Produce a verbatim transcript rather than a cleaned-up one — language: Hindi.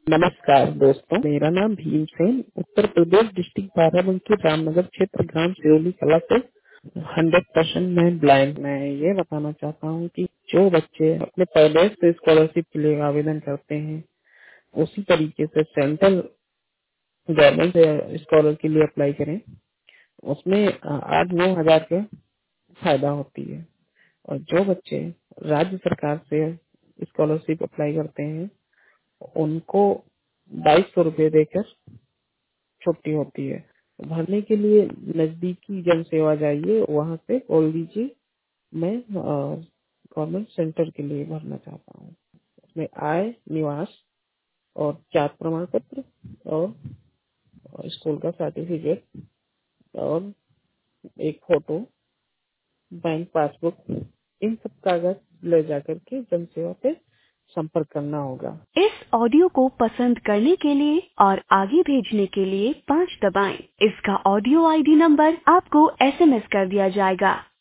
नमस्कार दोस्तों, मेरा नाम भीमसेन उत्तर प्रदेश डिस्ट्रिक्ट बाराबंकी रामनगर क्षेत्र ग्राम सिरोली कला से हंड्रेड परसेंट मैं ब्लाइंड। मैं ये बताना चाहता हूँ कि जो बच्चे अपने पहले से स्कॉलरशिप के लिए आवेदन करते हैं उसी तरीके से सेंट्रल गवर्नमेंट से स्कॉलर के लिए अप्लाई करें। उसमें आठ नौ हजार का फायदा होती है। और जो बच्चे राज्य सरकार से स्कॉलरशिप अप्लाई करते हैं उनको बाईस सौ रूपये देकर छुट्टी होती है। भरने के लिए नजदीकी जन सेवा जाइए, वहाँ से बोल दीजिए मैं गवर्नमेंट सेंटर के लिए भरना चाहता हूँ। उसमें आय, निवास और जात प्रमाण पत्र और, और स्कूल का सर्टिफिकेट और एक फोटो, बैंक पासबुक, इन सब कागज ले जाकर के जन सेवा पे संपर्क करना होगा। इस ऑडियो को पसंद करने के लिए और आगे भेजने के लिए पाँच दबाएं। इसका ऑडियो आईडी नंबर आपको एसएमएस कर दिया जाएगा।